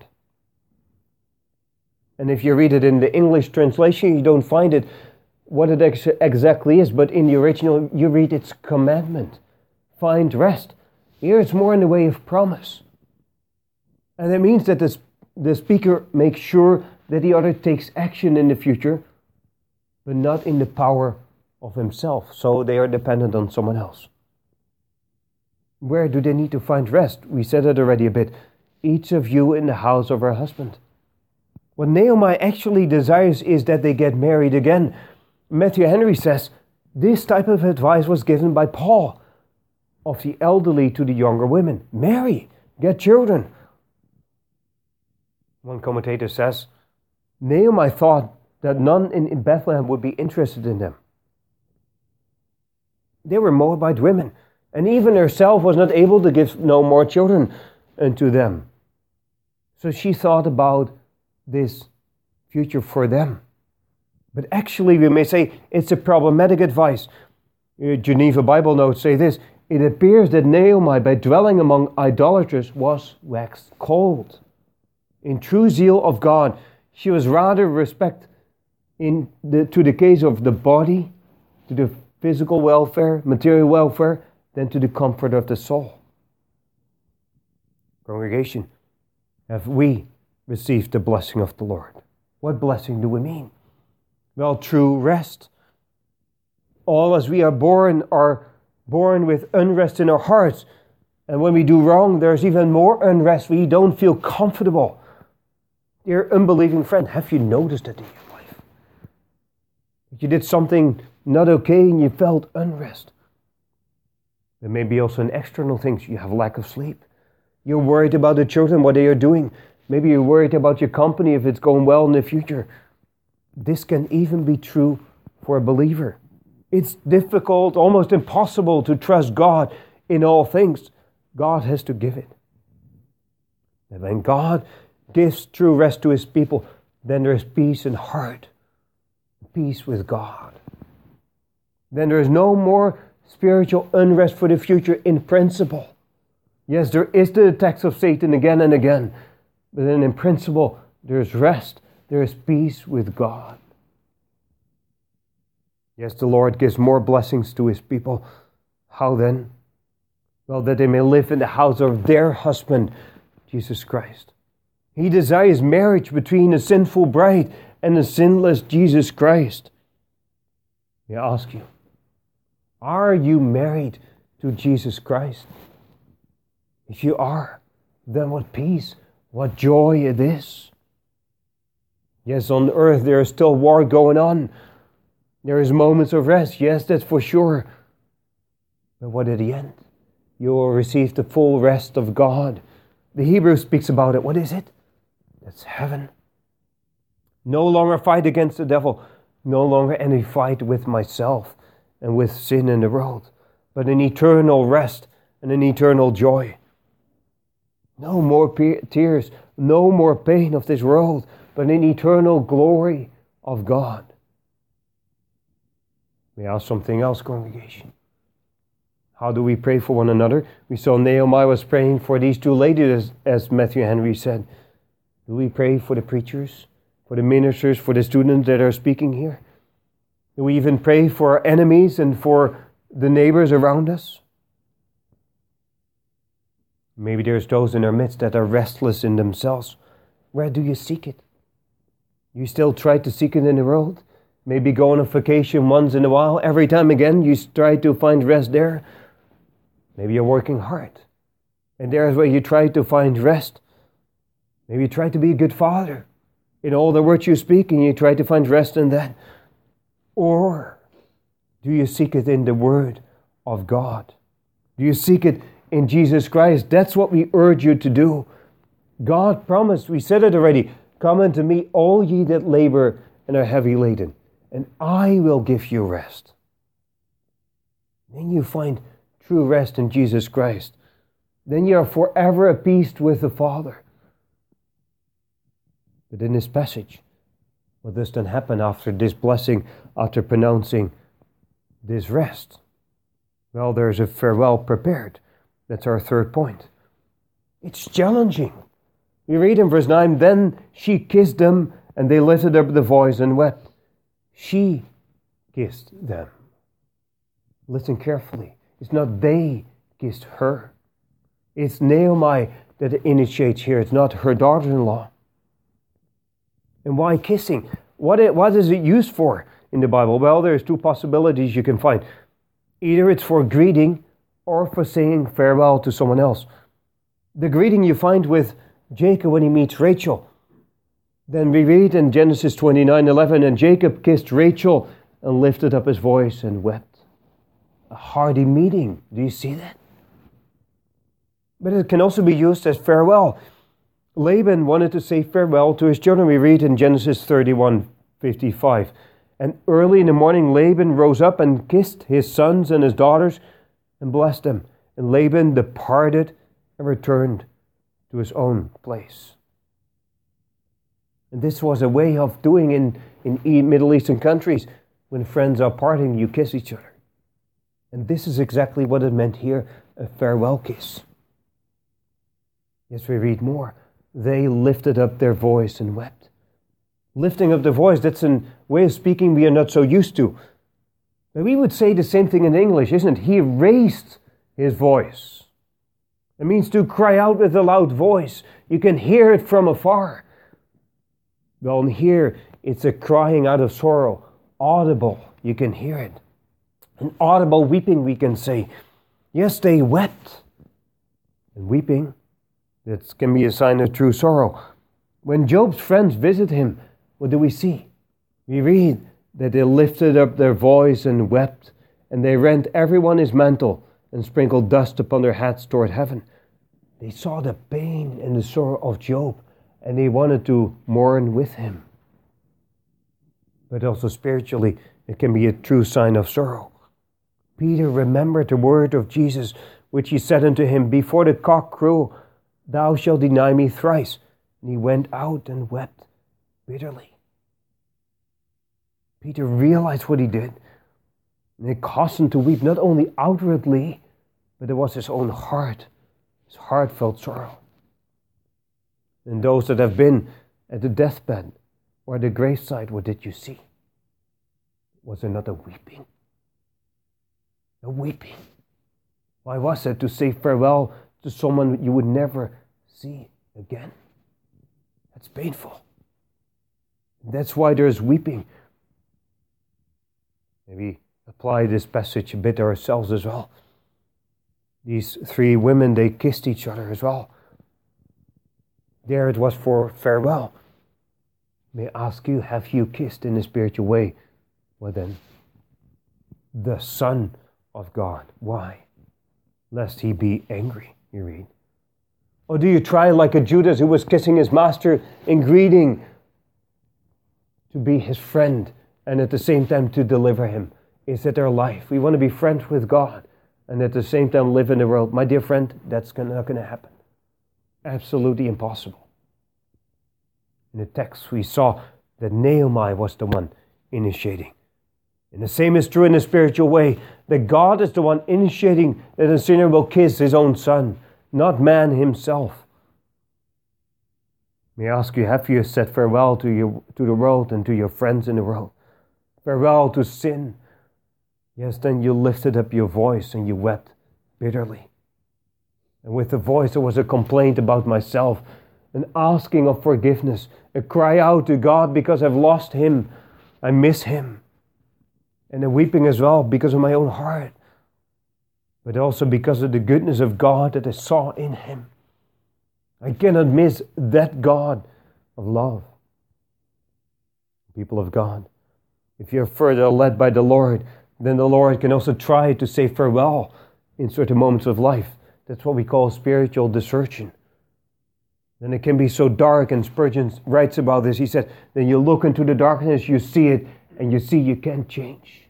And if you read it in the English translation, you don't find it what it ex- exactly is, but in the original you read its commandment. Find rest. Here it's more in the way of promise. And it means that this, the speaker makes sure that the other takes action in the future, but not in the power of himself. So they are dependent on someone else. Where do they need to find rest? We said it already a bit. each of you in the house of her husband. What Naomi actually desires is that they get married again. Matthew Henry says, this type of advice was given by Paul, of the elderly to the younger women. Marry, get children. One commentator says, Naomi thought that none in Bethlehem would be interested in them. They were Moabite women, and even herself was not able to give no more children unto them. So she thought about this future for them. But actually, we may say it's a problematic advice. Uh, Geneva Bible notes say this: it appears that Naomi, by dwelling among idolaters, was waxed cold. In true zeal of God, she was rather respect in the, to the case of the body, to the physical welfare, material welfare, than to the comfort of the soul. Congregation, have we received the blessing of the Lord? What blessing do we mean? Well, true rest. All as we are born are born with unrest in our hearts. And when we do wrong, there's even more unrest. We don't feel comfortable. Dear unbelieving friend, have you noticed it in your life? That you did something not okay and you felt unrest. There may be also an external things. You have lack of sleep. You're worried about the children, what they are doing. Maybe you're worried about your company, if it's going well in the future. This can even be true for a believer. It's difficult, almost impossible to trust God in all things. God has to give it. And when God gives true rest to His people, then there is peace in heart, peace with God. Then there is no more spiritual unrest for the future in principle. Yes, there is the attacks of Satan again and again, but then in principle, there is rest, there is peace with God. Yes, the Lord gives more blessings to His people. How then? Well, that they may live in the house of their husband, Jesus Christ. He desires marriage between a sinful bride and a sinless Jesus Christ. May I ask you, are you married to Jesus Christ? If you are, then what peace, what joy it is. Yes, on earth there is still war going on. There is moments of rest, yes, that's for sure. But what at the end? You will receive the full rest of God. The Hebrew speaks about it. What is it? That's heaven. No longer fight against the devil. No longer any fight with myself and with sin in the world. But an eternal rest and an eternal joy. No more pe- tears. No more pain of this world. But an eternal glory of God. May I ask something else, congregation? How do we pray for one another? We saw Naomi was praying for these two ladies, as Matthew Henry said. Do we pray for the preachers, for the ministers, for the students that are speaking here? Do we even pray for our enemies and for the neighbors around us? Maybe there's those in our midst that are restless in themselves. Where do you seek it? You still try to seek it in the world? Maybe go on a vacation once in a while. Every time again you try to find rest there. Maybe you're working hard. And there's where you try to find rest. Maybe you try to be a good father. In all the words you speak, and you try to find rest in that. Or do you seek it in the Word of God? Do you seek it in Jesus Christ? That's what we urge you to do. God promised, we said it already, come unto me, all ye that labor and are heavy laden, and I will give you rest. Then you find true rest in Jesus Christ. Then you are forever appeased with the Father. But in this passage, what does then happen after this blessing, after pronouncing this rest? Well, there's a farewell prepared. That's our third point. It's challenging. We read in verse nine, then she kissed them, and they lifted up the voice and wept. She kissed them. Listen carefully. It's not they kissed her. It's Naomi that initiates here. It's not her daughter-in-law. And why kissing? What, it, what is it used for in the Bible? Well, there's two possibilities you can find. Either it's for greeting or for saying farewell to someone else. The greeting you find with Jacob when he meets Rachel. Then we read in Genesis twenty-nine eleven, and Jacob kissed Rachel and lifted up his voice and wept. A hearty meeting. Do you see that? But it can also be used as farewell. Laban wanted to say farewell to his children. We read in Genesis thirty-one fifty-five. And early in the morning Laban rose up and kissed his sons and his daughters and blessed them. And Laban departed and returned to his own place. And this was a way of doing in, in Middle Eastern countries. When friends are parting, you kiss each other. And this is exactly what it meant here, a farewell kiss. Yes, we read more. They lifted up their voice and wept. Lifting up the voice, that's a way of speaking we are not so used to. But we would say the same thing in English, isn't it? He raised his voice. It means to cry out with a loud voice. You can hear it from afar. Well, here it's a crying out of sorrow, audible. You can hear it. An audible weeping, we can say. Yes, they wept. And weeping, that can be a sign of true sorrow. When Job's friends visit him, what do we see? We read that they lifted up their voice and wept, and they rent everyone his mantle and sprinkled dust upon their hats toward heaven. They saw the pain and the sorrow of Job, and they wanted to mourn with him. But also spiritually, it can be a true sign of sorrow. Peter remembered the word of Jesus, which he said unto him, before the cock crow, thou shalt deny me thrice. And he went out and wept bitterly. Peter realized what he did. And it caused him to weep not only outwardly, but it was his own heart, his heartfelt sorrow. And those that have been at the deathbed or at the graveside, what did you see? Was there not a weeping? A weeping. Why was it to say farewell to someone you would never see again? That's painful. That's why there's weeping. Maybe apply this passage a bit to ourselves as well. These three women, they kissed each other as well. There it was for farewell. May I ask you, have you kissed in a spiritual way? Well then, the Son of God. Why? Lest he be angry, you read. Or do you try like a Judas who was kissing his master in greeting to be his friend and at the same time to deliver him? Is that our life? We want to be friends with God and at the same time live in the world. My dear friend, that's not going to happen. Absolutely impossible. In the text we saw that Naomi was the one initiating. And the same is true in the spiritual way, that God is the one initiating that a sinner will kiss his own son, not man himself. May I ask you, have you said farewell to your to the world and to your friends in the world? Farewell to sin. Yes, then you lifted up your voice and you wept bitterly. And with the voice there was a complaint about myself, an asking of forgiveness, a cry out to God because I've lost him, I miss him. And a weeping as well because of my own heart, but also because of the goodness of God that I saw in him. I cannot miss that God of love. People of God, if you're further led by the Lord, then the Lord can also try to say farewell in certain moments of life. That's what we call spiritual desertion. Then it can be so dark, and Spurgeon writes about this. He said, then you look into the darkness, you see it, and you see you can't change.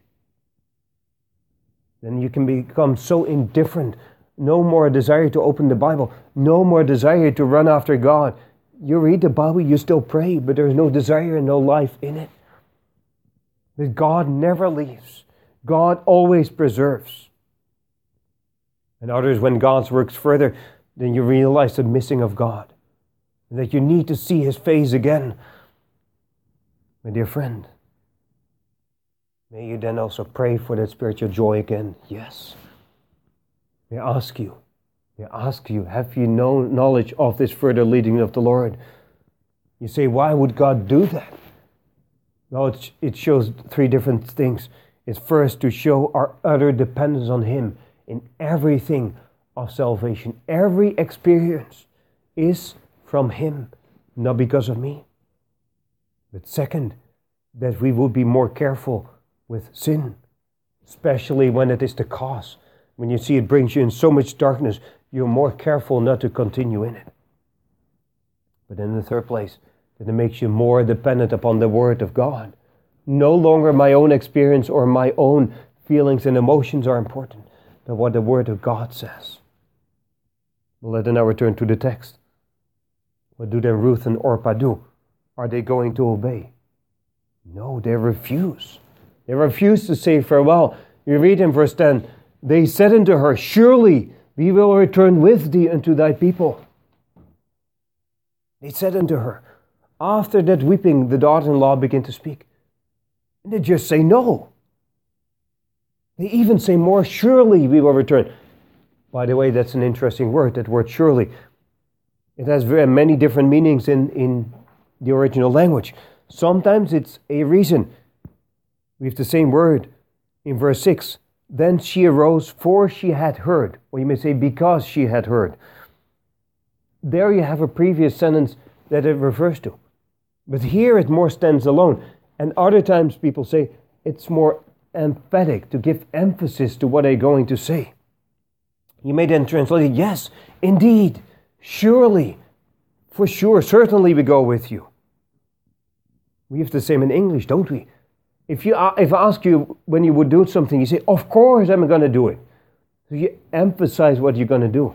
Then you can become so indifferent. No more desire to open the Bible. No more desire to run after God. You read the Bible, you still pray, but there's no desire and no life in it. But God never leaves. God always preserves. And others, when God works further, then you realize the missing of God. And that you need to see his face again. My dear friend, may you then also pray for that spiritual joy again. Yes. May I ask you, may I ask you, have you known knowledge of this further leading of the Lord? You say, why would God do that? Well, it, it shows three different things. It's first to show our utter dependence on him in everything of salvation. Every experience is from him, not because of me. But second, that we would be more careful with sin, especially when it is the cause. When you see it brings you in so much darkness, you're more careful not to continue in it. But in the third place, that it makes you more dependent upon the Word of God. No longer my own experience or my own feelings and emotions are important, but what the Word of God says. Well, let us now return to the text. What do then Ruth and Orpah do? Are they going to obey? No, they refuse. They refuse to say farewell. You read in verse ten, they said unto her, surely we will return with thee unto thy people. They said unto her, after that weeping, the daughter-in-law began to speak. And they just say no. They even say more, surely we will return. By the way, that's an interesting word, that word surely. It has very many different meanings in, in the original language. Sometimes it's a reason. We have the same word in verse six. Then she arose, for she had heard. Or you may say, because she had heard. There you have a previous sentence that it refers to. But here it more stands alone. And other times people say it's more emphatic, to give emphasis to what they're going to say. You may then translate it, yes, indeed, surely, for sure, certainly we go with you. We have the same in English, don't we? If you if I ask you when you would do something, you say, of course I'm going to do it. So you emphasize what you're going to do.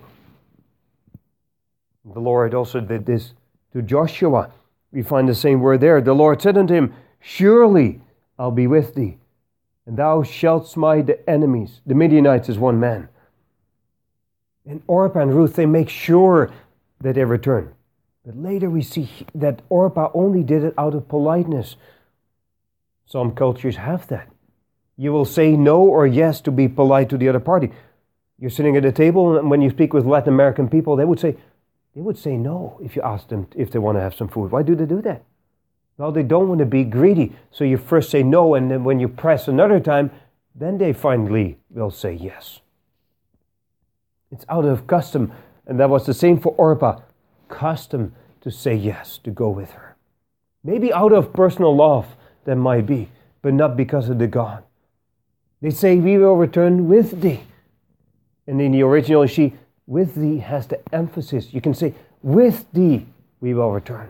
The Lord also did this to Joshua. We find the same word there. The Lord said unto him, surely I'll be with thee, and thou shalt smite the enemies, the Midianites, as one man. And Orpah and Ruth, they make sure that they return. But later we see that Orpah only did it out of politeness. Some cultures have that. You will say no or yes to be polite to the other party. You're sitting at a table, and when you speak with Latin American people, they would say, they would say no if you ask them if they want to have some food. Why do they do that? Well, they don't want to be greedy. So you first say no, and then when you press another time, then they finally will say yes. It's out of custom, and that was the same for Orpah. Custom to say yes, to go with her. Maybe out of personal love, that might be, but not because of the God. They say, we will return with thee. And in the original, she, with thee has the emphasis. You can say, with thee we will return.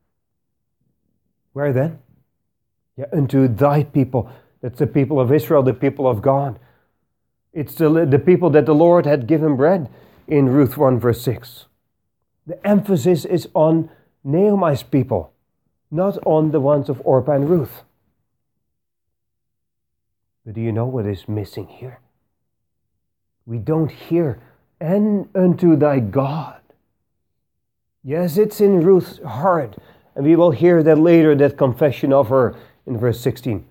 Where then? Yeah, unto thy people. That's the people of Israel, the people of God. It's the, the people that the Lord had given bread in Ruth one verse six. The emphasis is on Naomi's people, not on the ones of Orpah and Ruth. But do you know what is missing here? We don't hear, and unto thy God. Yes, it's in Ruth's heart, and we will hear that later, that confession of her in verse sixteen.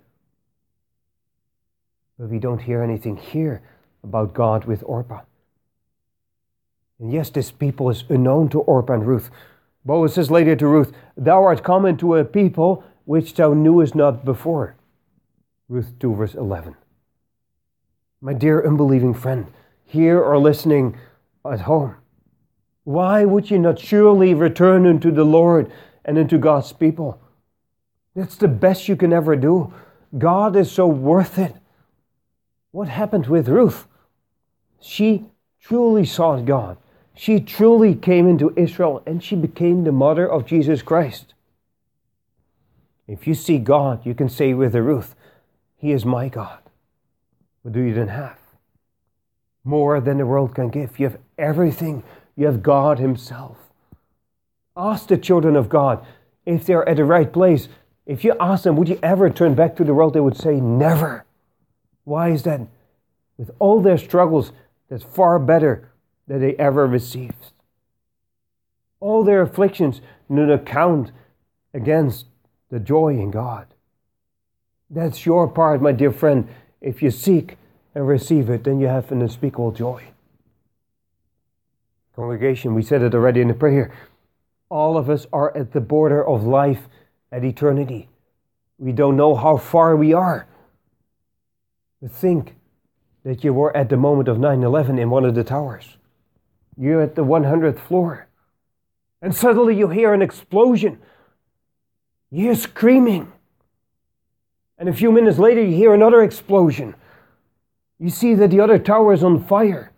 But we don't hear anything here about God with Orpah. And yes, this people is unknown to Orpah and Ruth. Boaz says later to Ruth, thou art come into a people which thou knewest not before. Ruth two verse eleven. My dear unbelieving friend, here or listening at home, why would you not surely return unto the Lord and unto God's people? That's the best you can ever do. God is so worth it. What happened with Ruth? She truly sought God. She truly came into Israel, and she became the mother of Jesus Christ. If you see God, you can say with the Ruth, He is my God. What do you then have? More than the world can give. You have everything. You have God Himself. Ask the children of God if they're at the right place. If you ask them, would you ever turn back to the world? They would say, never. Why is that? With all their struggles, that's far better than they ever received. All their afflictions do not count against the joy in God. That's your part, my dear friend. If you seek and receive it, then you have an unspeakable joy. Congregation, we said it already in the prayer. All of us are at the border of life at eternity. We don't know how far we are. But think that you were at the moment of nine eleven in one of the towers. You're at the one hundredth floor. And suddenly you hear an explosion. You hear screaming. And a few minutes later you hear another explosion. You see that the other tower is on fire.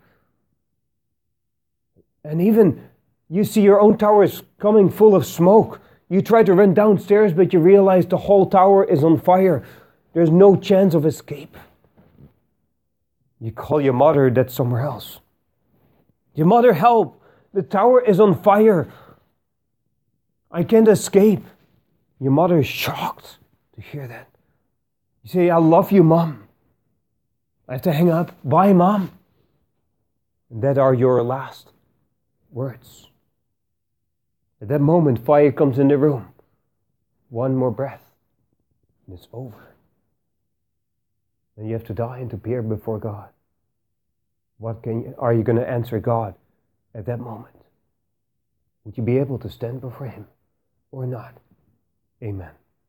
And even you see your own tower is coming full of smoke. You try to run downstairs, but you realize the whole tower is on fire. There's no chance of escape. You call your mother, that's somewhere else. Your mother, help! The tower is on fire. I can't escape. Your mother is shocked to hear that. You say, I love you, Mom. I have to hang up. Bye, Mom. And that are your last words. At that moment, fire comes in the room. One more breath, and it's over. And you have to die and to appear before God. What can you, are you going to answer God at that moment? Would you be able to stand before Him or not? Amen.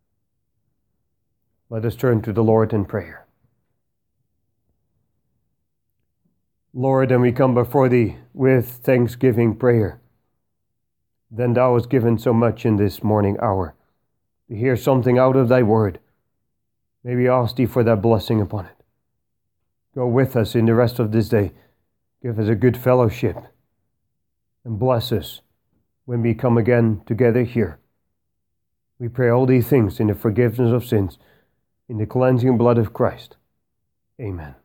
Let us turn to the Lord in prayer. Lord, and we come before Thee with thanksgiving prayer. Then Thou hast given so much in this morning hour to hear something out of Thy word. May we ask Thee for that blessing upon it. Go with us in the rest of this day. Give us a good fellowship and bless us when we come again together here. We pray all these things in the forgiveness of sins, in the cleansing blood of Christ. Amen.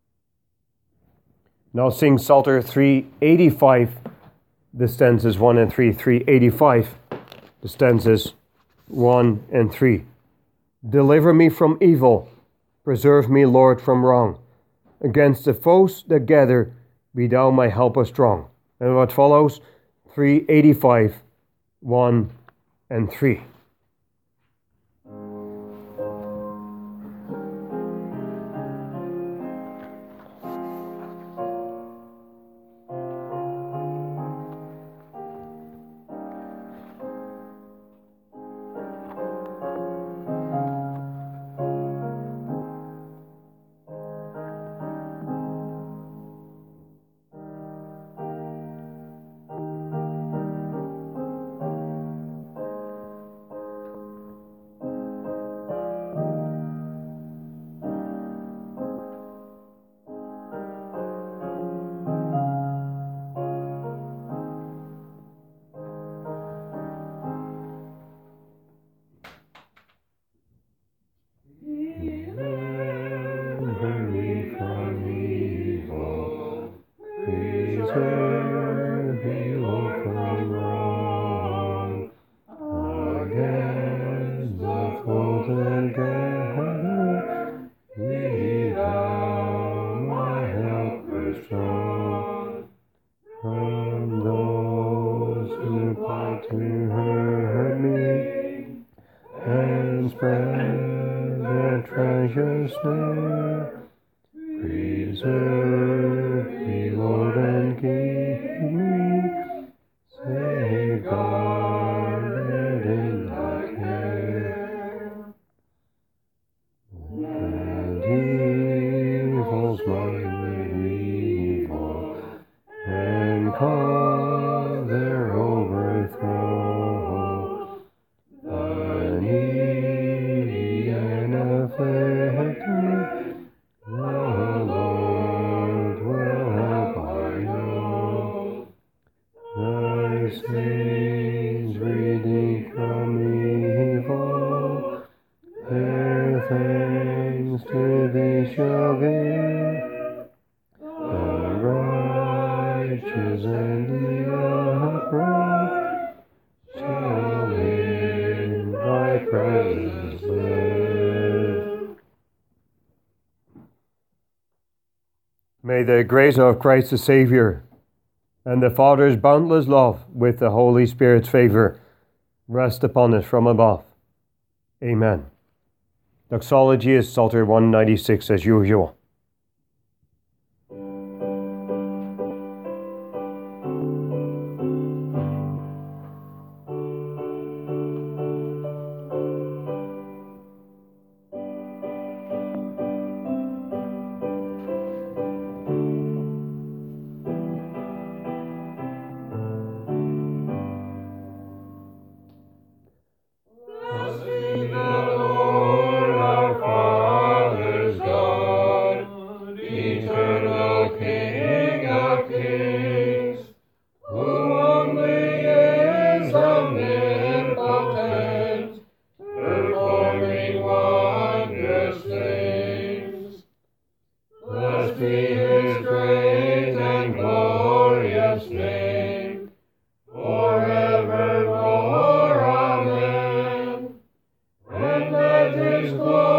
Now sing Psalter three eighty-five, the stanzas one and three, three eighty-five, the stanzas one and three. Deliver me from evil, preserve me, Lord, from wrong. Against the foes that gather, be Thou my helper strong. And what follows? three eighty-five, one and three. Preserve me, Lord, and keep me safeguarded in Thy care. And evil's mighty evil, and cause their overthrow. The needy and afflicted, the Lord will help, I know. Thy saints redeemed from evil, their thanks to Thee shall give. The righteous and the upright shall in Thy presence live. May the grace of Christ the Savior and the Father's boundless love with the Holy Spirit's favor rest upon us from above. Amen. Doxology is Psalter one ninety-six as usual. Blessed be his great and glorious name, forevermore. Amen. And let his glory